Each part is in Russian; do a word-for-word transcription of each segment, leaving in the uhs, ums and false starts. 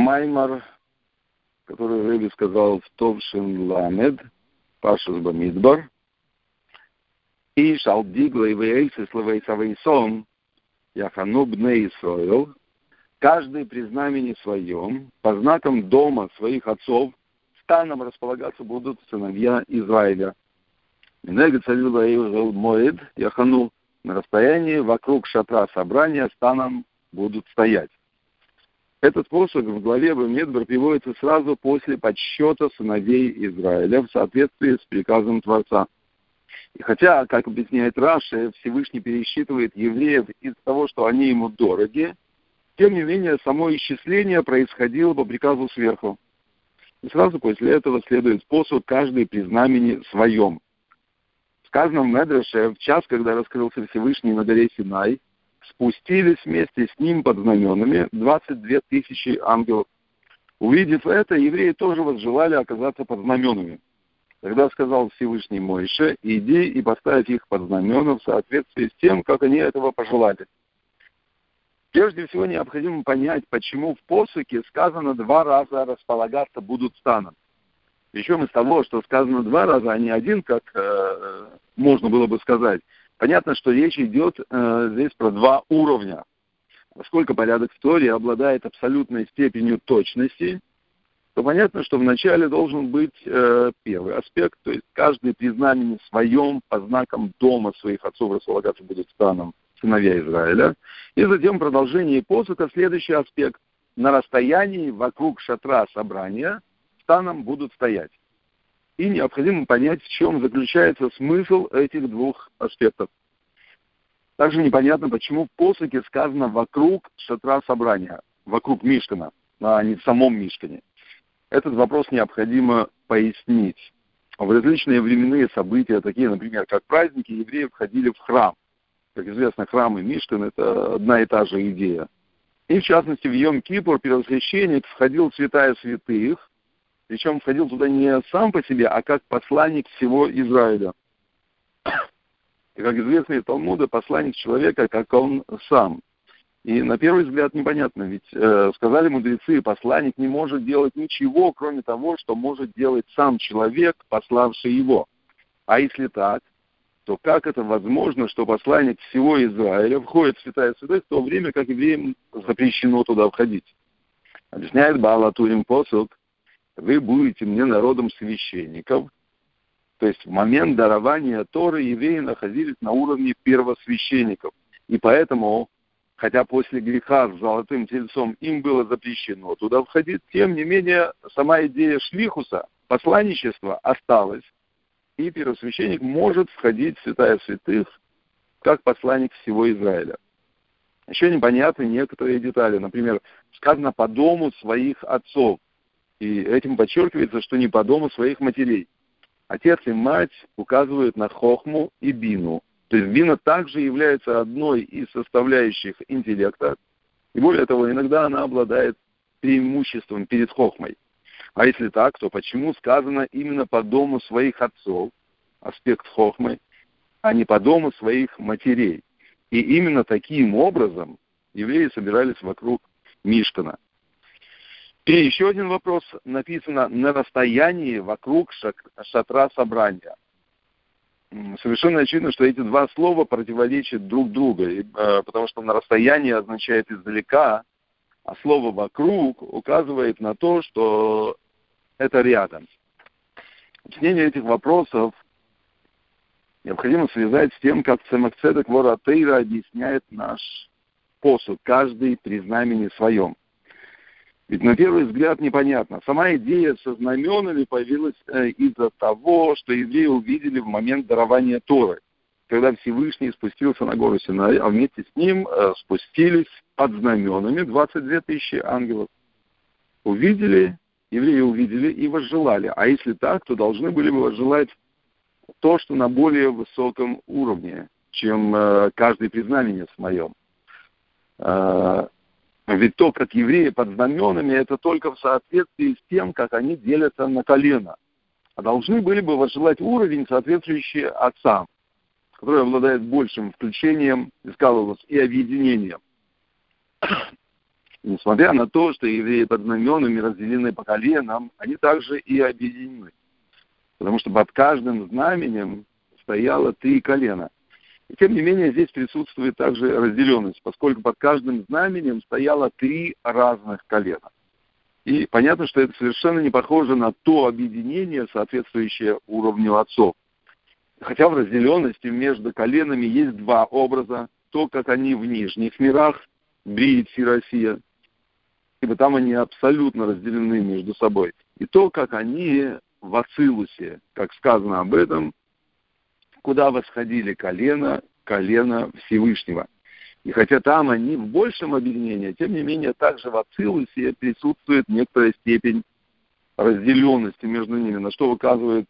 маймар, который Рэби сказал в Товшин Ламед, Пашус Бамидбар, и шалдигла и вейсы славейсавейсон, яхану бне Исраил, каждый при знамени своем, по знакам дома своих отцов, станом располагаться будут сыновья Израиля. Минега царила Моэд, яхану, на расстоянии вокруг шатра собрания станом будут стоять. Этот посох в главе Бамидбар приводится сразу после подсчета сыновей Израиля в соответствии с приказом Творца. И хотя, как объясняет Раши, Всевышний пересчитывает евреев из-за того, что они ему дороги, тем не менее, само исчисление происходило по приказу сверху. И сразу после этого следует посох каждый при знамени своем. Сказано в Медраше, в час, когда раскрылся Всевышний на горе Синай, спустились вместе с ним под знаменами двадцать две тысячи ангелов. Увидев это, евреи тоже возжелали оказаться под знаменами. Тогда сказал Всевышний Моше: иди и поставь их под знамена в соответствии с тем, как они этого пожелали. Прежде всего необходимо понять, почему в посохе сказано два раза располагаться будут станом. Причем из того, что сказано два раза, а не один, как э, можно было бы сказать, понятно, что речь идет э, здесь про два уровня. Поскольку порядок в Торе обладает абсолютной степенью точности, то понятно, что вначале должен быть э, первый аспект, то есть каждый при знамени своем, по знакам дома своих отцов располагаться будет станом сыновья Израиля. И затем продолжение посоха, следующий аспект, на расстоянии вокруг шатра собрания станом будут стоять. И необходимо понять, в чем заключается смысл этих двух аспектов. Также непонятно, почему в посохе сказано «вокруг шатра собрания», вокруг Мишкана, а не в самом Мишкане. Этот вопрос необходимо пояснить. В различные временные события, такие, например, как праздники, евреи входили в храм. Как известно, храм и Мишкан – это одна и та же идея. И, в частности, в Йом-Кипур первосвященник входил в святая святых, причем входил туда не сам по себе, а как посланник всего Израиля. И, как известно из Талмуда, посланник человека, как он сам. И на первый взгляд непонятно, ведь э, сказали мудрецы, посланник не может делать ничего, кроме того, что может делать сам человек, пославший его. А если так, то как это возможно, что посланник всего Израиля входит в святая святых в то время, как евреям запрещено туда входить? Объясняет Баал ха-Турим посох: вы будете мне народом священников. То есть в момент дарования Торы евреи находились на уровне первосвященников. И поэтому, хотя после греха с золотым тельцом им было запрещено туда входить, тем не менее сама идея шлихуса, посланничества, осталась. И первосвященник может входить в святая святых как посланник всего Израиля. Еще непонятны некоторые детали. Например, сказано «по дому своих отцов». И этим подчеркивается, что не по дому своих матерей. Отец и мать указывают на хохму и бину. То есть бина также является одной из составляющих интеллекта. И более того, иногда она обладает преимуществом перед хохмой. А если так, то почему сказано именно по дому своих отцов, аспект хохмы, а не по дому своих матерей? И именно таким образом евреи собирались вокруг Мишкана. И еще один вопрос. Написано «на расстоянии вокруг шатра собрания». Совершенно очевидно, что эти два слова противоречат друг другу, потому что «на расстоянии» означает «издалека», а слово «вокруг» указывает на то, что это рядом. Объяснение этих вопросов необходимо связать с тем, как Цемах Цедек Вор ха-Тейра объясняет наш посуд, каждый при знамени своем. Ведь на первый взгляд непонятно. Сама идея со знаменами появилась э, из-за того, что евреи увидели в момент дарования Торы, когда Всевышний спустился на гору Синай, а вместе с ним э, спустились под знаменами двадцать две тысячи ангелов. Увидели, евреи увидели и возжелали. А если так, то должны были бы возжелать то, что на более высоком уровне, чем э, каждый при знамени своем. Э, Ведь то, как евреи под знаменами, это только в соответствии с тем, как они делятся на колено. А должны были бы возжелать уровень, соответствующий отцам, который обладает большим включением, искаловос, и объединением. Несмотря на то, что евреи под знаменами разделены по коленам, они также и объединены. Потому что под каждым знаменем стояло три колена. И тем не менее здесь присутствует также разделенность, поскольку под каждым знаменем стояло три разных колена. И понятно, что это совершенно не похоже на то объединение, соответствующее уровню отцов. Хотя в разделенности между коленами есть два образа. То, как они в нижних мирах, Брия, Россия, ибо там они абсолютно разделены между собой. И то, как они в Ацилусе, как сказано об этом, куда восходили колено, колено Всевышнего. И хотя там они в большем объединении, тем не менее также в Ацилусе присутствует некоторая степень разделенности между ними, на что указывает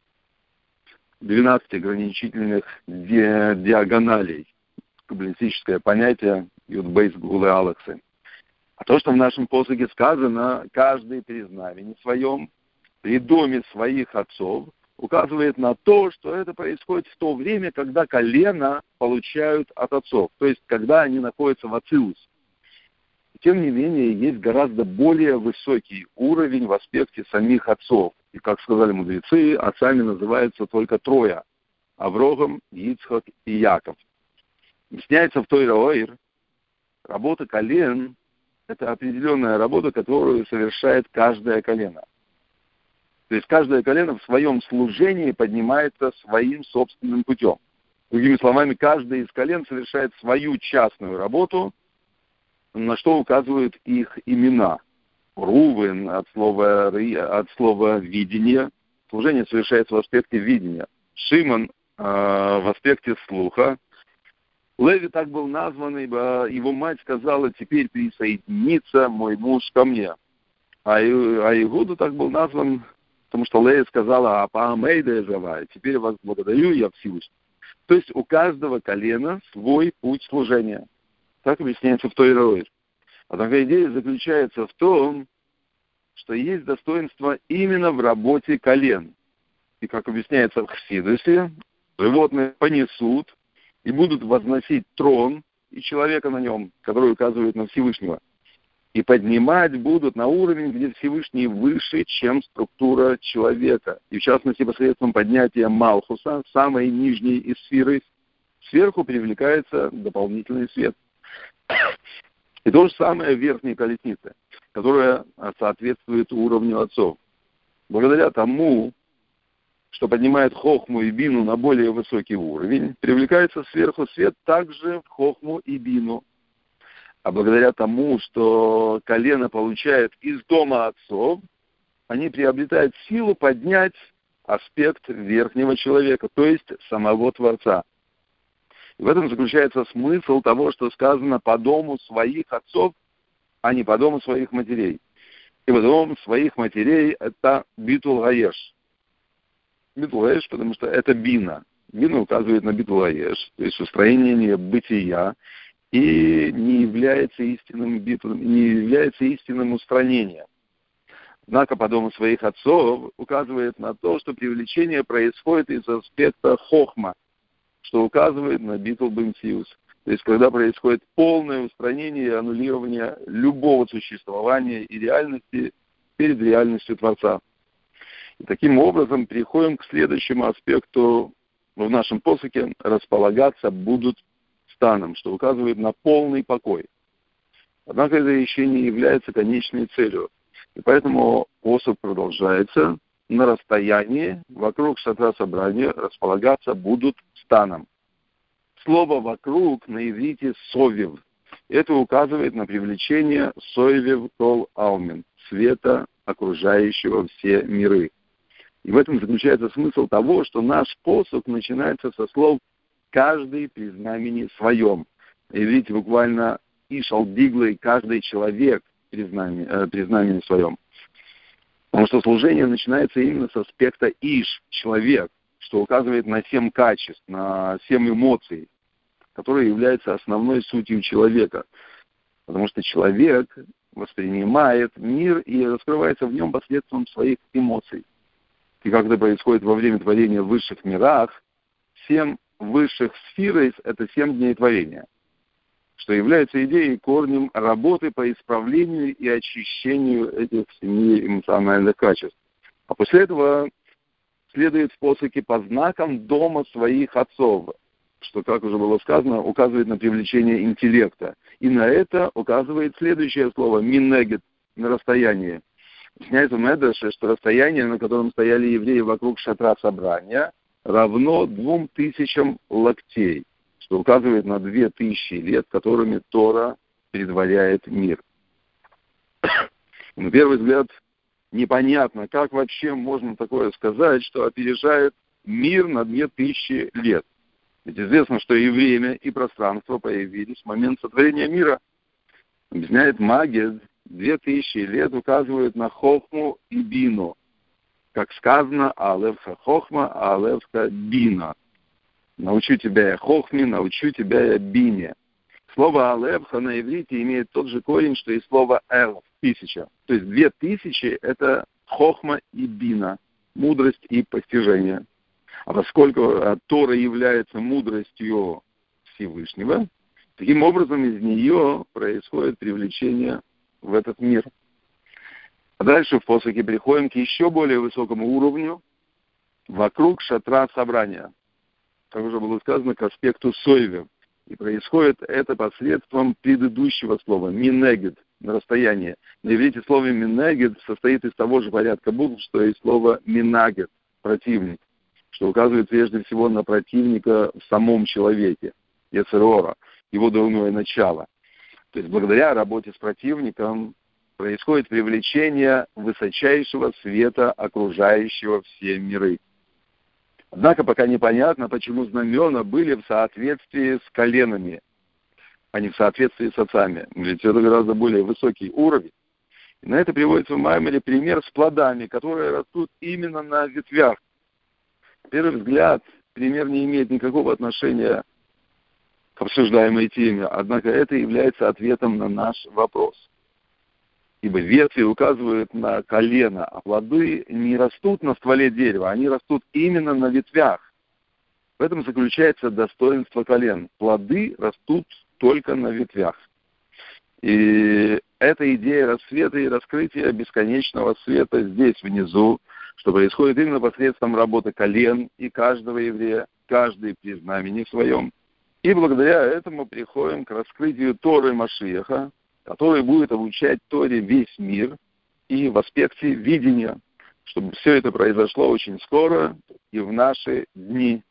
двенадцать ограничительных ди- диагоналей, каббалистическое понятие Юдбейс Гулы Алексы. А то, что в нашем посуке сказано, каждый при знамени своем, при доме своих отцов, указывает на то, что это происходит в то время, когда колено получают от отцов, то есть когда они находятся в Ацилусе. Тем не менее, есть гораздо более высокий уровень в аспекте самих отцов. И, как сказали мудрецы, отцами называются только трое – Аврохам, Ицхак и Яков. Объясняется в Тойра Оир, работа колен – это определенная работа, которую совершает каждое колено. То есть каждое колено в своем служении поднимается своим собственным путем. Другими словами, каждое из колен совершает свою частную работу, на что указывают их имена. Рувен от слова, от слова «видение». Служение совершается в аспекте видения. Шимон э, в аспекте слуха. Леви так был назван, ибо его мать сказала: «Теперь присоединится мой муж ко мне». А, а Иуду так был назван, потому что Лея сказала: «Апаамейда Эзавай, теперь вас благодарю, я Всевышний». То есть у каждого колена свой путь служения. Так объясняется в Тойра Оир. Однако идея заключается в том, что есть достоинство именно в работе колен. И, как объясняется в Хсидусе, животные понесут и будут возносить трон и человека на нем, который указывает на Всевышнего. И поднимать будут на уровень, где Всевышний выше, чем структура человека. И, в частности, посредством поднятия Малхуса, самой нижней из сферы, сверху привлекается дополнительный свет. И то же самое в верхней колеснице, которая соответствует уровню отцов. Благодаря тому, что поднимает хохму и бину на более высокий уровень, привлекается сверху свет также в хохму и бину. А благодаря тому, что колено получает из дома отцов, они приобретают силу поднять аспект верхнего человека, то есть самого Творца. И в этом заключается смысл того, что сказано «по дому своих отцов», а не «по дому своих матерей». Ибо дом своих матерей – это битул гаеш. Битул гаеш, потому что это бина. Бина указывает на битул гаеш, то есть устроение бытия, и не является истинным битулом, не является истинным устранением. Однако по дому своих отцов указывает на то, что привлечение происходит из аспекта хохма, что указывает на битул бэмсиус. То есть, когда происходит полное устранение и аннулирование любого существования и реальности перед реальностью Творца. И таким образом переходим к следующему аспекту в нашем посоке: располагаться будут станом, что указывает на полный покой. Однако это еще не является конечной целью. И поэтому посок продолжается: на расстоянии вокруг шатра собрания располагаться будут станом. Слово «вокруг» на иврите «совев». Это указывает на привлечение «совев кол алмин» — света, окружающего все миры. И в этом заключается смысл того, что наш посок начинается со слов «каждый при знамени своем». На иврите буквально «ишал диглый» — «каждый человек при знамени, э, при знамени своем». Потому что служение начинается именно с аспекта «иш» — «человек», что указывает на семь качеств, на семь эмоций, которые являются основной сутью человека. Потому что человек воспринимает мир и раскрывается в нем посредством своих эмоций. И как это происходит во время творения в высших мирах, семь высших сфер — это семь дней творения. что является идеей и корнем работы по исправлению и очищению этих семи эмоциональных качеств. А после этого следует в посоке по знакам дома своих отцов, что, как уже было сказано, указывает на привлечение интеллекта. И на это указывает следующее слово «минегет» на расстоянии. Объясняется в Медреше, что расстояние, на котором стояли евреи вокруг шатра собрания, равно двум тысячам локтей, что указывает на две тысячи лет, которыми Тора предваряет мир. На первый взгляд, непонятно, как вообще можно такое сказать, что опережает мир на две тысячи лет. Ведь известно, что и время, и пространство появились в момент сотворения мира. Объясняет Магед, две тысячи лет указывают на хохму и бину. Как сказано, алевха хохма, алевха бина. Научу тебя я хохме, научу тебя я бине. Слово алевха на иврите имеет тот же корень, что и слово элф, тысяча. То есть две тысячи – это хохма и бина, мудрость и постижение. А поскольку Тора является мудростью Всевышнего, таким образом из нее происходит привлечение в этот мир. А дальше в посоке приходим к еще более высокому уровню, вокруг шатра собрания. Как уже было сказано, к аспекту сойве. И происходит это посредством предыдущего слова «минегед» на расстоянии. На иврите слово «минегед» состоит из того же порядка букв, что и слово «минагед» – противник, что указывает прежде всего на противника в самом человеке, йецер ора, его дурное начало. То есть благодаря работе с противником происходит привлечение высочайшего света, окружающего все миры. Однако пока непонятно, почему знамена были в соответствии с коленами, а не в соответствии с отцами. Ведь это гораздо более высокий уровень. И на это приводится в Маймере пример с плодами, которые растут именно на ветвях. На первый взгляд, пример не имеет никакого отношения к обсуждаемой теме, однако это является ответом на наш вопрос. Ибо ветви указывают на колено, а плоды не растут на стволе дерева, они растут именно на ветвях. В этом заключается достоинство колен. Плоды растут только на ветвях. И эта идея рассвета и раскрытия бесконечного света здесь, внизу, что происходит именно посредством работы колен и каждого еврея, каждый при знамени своем. И благодаря этому приходим к раскрытию Торы Машиаха, который будет обучать Торе весь мир и в аспекте видения, чтобы все это произошло очень скоро и в наши дни.